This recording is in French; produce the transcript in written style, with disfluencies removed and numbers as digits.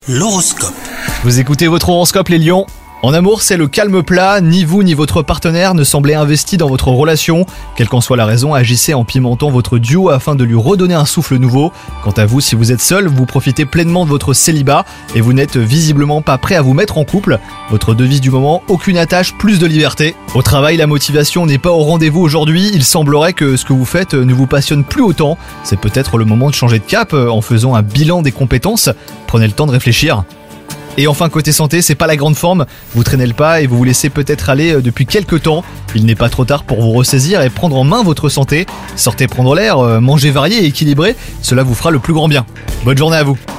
L'horoscope. Vous écoutez votre horoscope les lions. En amour, c'est le calme plat, ni vous ni votre partenaire ne semblez investi dans votre relation. Quelle qu'en soit la raison, agissez en pimentant votre duo afin de lui redonner un souffle nouveau. Quant à vous, si vous êtes seul, vous profitez pleinement de votre célibat et vous n'êtes visiblement pas prêt à vous mettre en couple. Votre devise du moment, aucune attache, plus de liberté. Au travail, la motivation n'est pas au rendez-vous aujourd'hui, il semblerait que ce que vous faites ne vous passionne plus autant. C'est peut-être le moment de changer de cap en faisant un bilan des compétences. Prenez le temps de réfléchir. Et enfin côté santé, c'est pas la grande forme, vous traînez le pas et vous vous laissez peut-être aller depuis quelques temps. Il n'est pas trop tard pour vous ressaisir et prendre en main votre santé. Sortez prendre l'air, mangez varié et équilibré, cela vous fera le plus grand bien. Bonne journée à vous.